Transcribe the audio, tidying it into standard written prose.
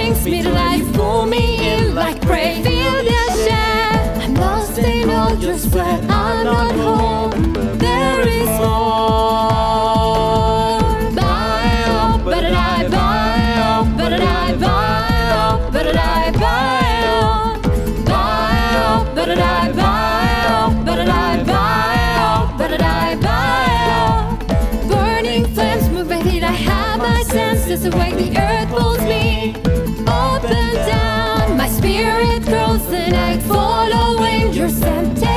brings me to life. Pull me in like prey. Feel the share. I'm lost in all your sweat. I'm not home. There is more. Bye, better die, bye, better die, bye, better die, bye, bye, better die, bye, better die, bye, better die, bye. Burning flames move my feet. I have my senses awake. The earth pulls me up and down. My spirit grows and I follow your sentence.